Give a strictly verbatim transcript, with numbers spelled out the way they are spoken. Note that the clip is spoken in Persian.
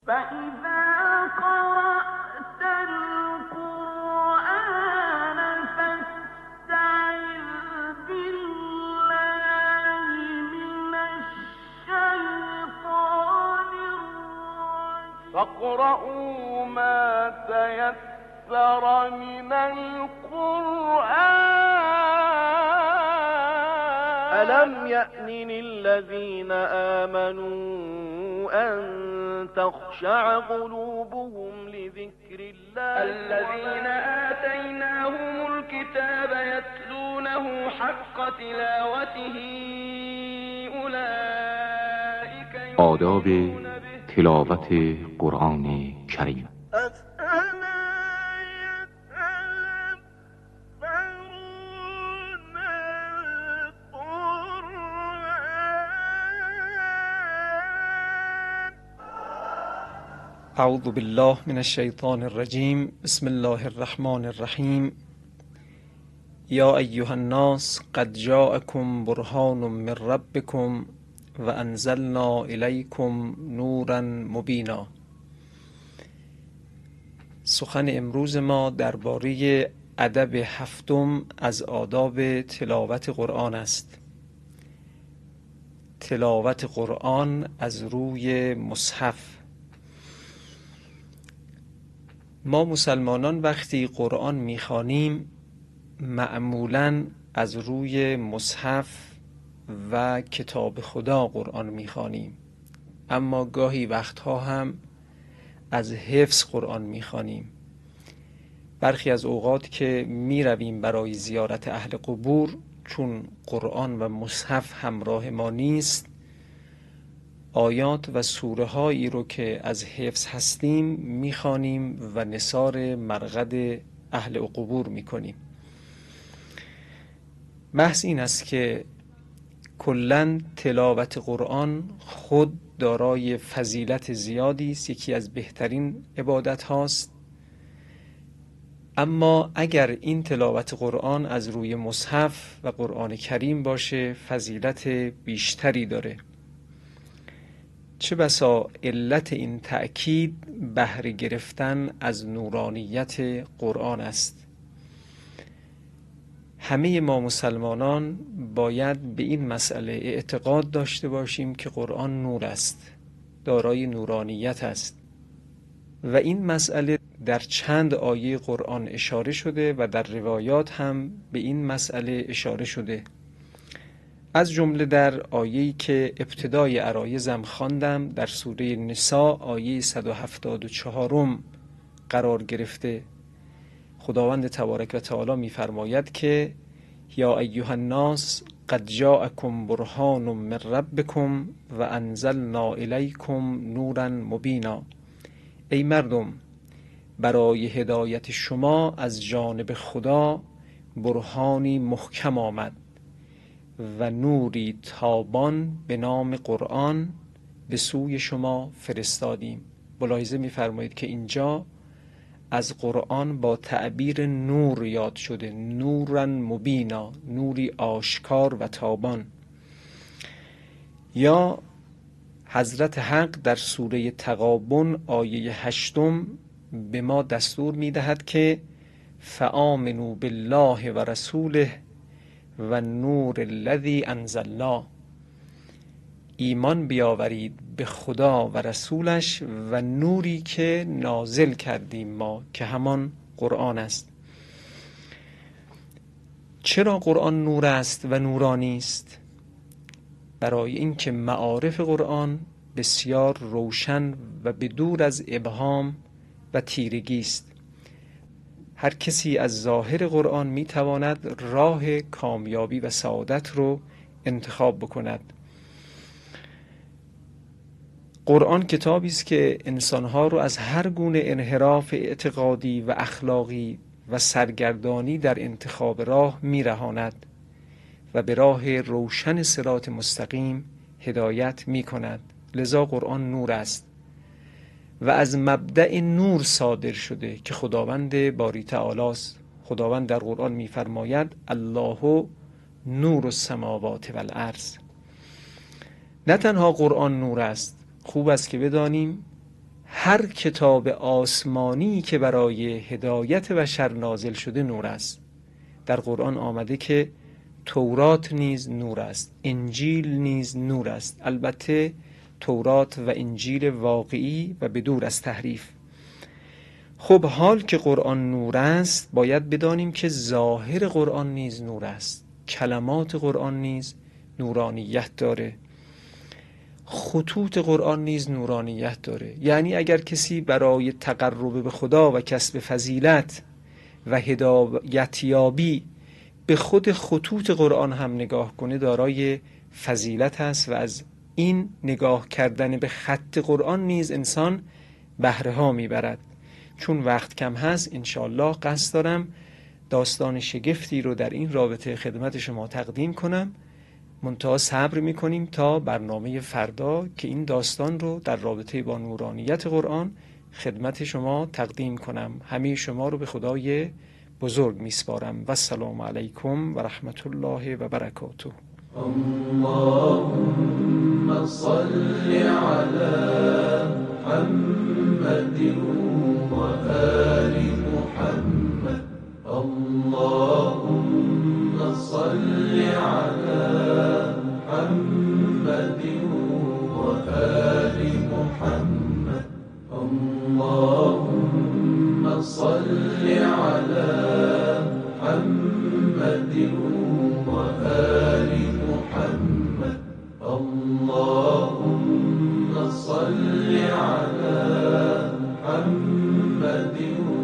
فإذا قرأت القرآن فاستعذ بالله من الشيطان الرجيم فاقرؤوا ما تيسر من القرآن ألم يأن الذين آمنوا أن تخشع قلوبهم لذكر الله الذين آتيناهم الكتاب يتلونه حق تلاوته أولئك آداب تلاوت قرآن کریم. اعوذ بالله من الشیطان الرجیم. بسم الله الرحمن الرحیم. یا ایها الناس قد جاءکم برهان من ربکم و انزلنا الیکم نورا مبینا. سخن امروز ما درباره ادب هفتم از آداب تلاوت قرآن است. تلاوت قرآن از روی مصحف. ما مسلمانان وقتی قرآن میخوانیم معمولاً از روی مصحف و کتاب خدا قرآن میخوانیم، اما گاهی وقتها هم از حفظ قرآن میخوانیم. برخی از اوقات که میرویم برای زیارت اهل قبور، چون قرآن و مصحف همراه ما نیست، آیات و سوره هایی رو که از حفظ هستیم میخوانیم و نثار مرقد اهل قبور میکنیم. بحث این است که کلاً تلاوت قرآن خود دارای فضیلت زیادی است، یکی از بهترین عبادت هاست، اما اگر این تلاوت قرآن از روی مصحف و قرآن کریم باشه فضیلت بیشتری داره. چه بسا علت این تأکید بهره گرفتن از نورانیت قرآن است. همه ما مسلمانان باید به این مسئله اعتقاد داشته باشیم که قرآن نور است، دارای نورانیت است و این مسئله در چند آیه قرآن اشاره شده و در روایات هم به این مسئله اشاره شده. از جمله در آیه‌ای که ابتدای عرایزم خواندم در سوره نساء آیه صد و هفتاد و چهار قرار گرفته. خداوند تبارک و تعالی می‌فرماید که یا ایها الناس قد جاءکم برهان من ربکم و انزلنا الیکم نورا مبینا. ای مردم، برای هدایت شما از جانب خدا برهانی محکم آمد و نوری تابان به نام قرآن به سوی شما فرستادیم. ملاحظه می‌فرمایید که اینجا از قرآن با تعبیر نور یاد شده، نورا مبینا، نوری آشکار و تابان. یا حضرت حق در سوره تغابن آیه هشتم به ما دستور می‌دهد که فآمنوا بالله و رسوله و نور الذی انزلنا. ایمان بیاورید به خدا و رسولش و نوری که نازل کردیم ما که همان قرآن است. چرا قرآن نور است و نورانی است؟ برای اینکه معارف قرآن بسیار روشن و بدور از ابهام و تیرگی است. هر کسی از ظاهر قرآن میتواند راه کامیابی و سعادت رو انتخاب بکند. قرآن کتابی است که انسانها رو از هر گونه انحراف اعتقادی و اخلاقی و سرگردانی در انتخاب راه میرهاند و به راه روشن صراط مستقیم هدایت میکند. لذا قرآن نور است و از مبدأ نور صادر شده که خداوند باری تعالی است. خداوند در قرآن میفرماید الله نور السماوات والارض. نه تنها قرآن نور است، خوب است که بدانیم هر کتاب آسمانی که برای هدایت بشر نازل شده نور است. در قرآن آمده که تورات نیز نور است، انجیل نیز نور است. البته تورات و انجیل واقعی و بدور از تحریف. خب حال که قرآن نور است، باید بدانیم که ظاهر قرآن نیز نور است. کلمات قرآن نیز نورانیت داره، خطوط قرآن نیز نورانیت داره. یعنی اگر کسی برای تقرب به خدا و کسب فضیلت و هدایتیابی به خود خطوط قرآن هم نگاه کنه، دارای فضیلت است و از این نگاه کردن به خط قرآن نیز انسان بهره ها میبرد. چون وقت کم هست، انشاءالله قصد دارم داستان شگفتی رو در این رابطه خدمت شما تقدیم کنم. منتها صبر میکنیم تا برنامه فردا که این داستان رو در رابطه با نورانیت قرآن خدمت شما تقدیم کنم. همه شما رو به خدای بزرگ میسپارم و السلام علیکم و رحمت الله و برکاته. اللهم صل على محمد و آل محمد. اللهم صل على محمد و آل محمد. اللهم صل على محمد و آل محمد. اللهم صل على محمد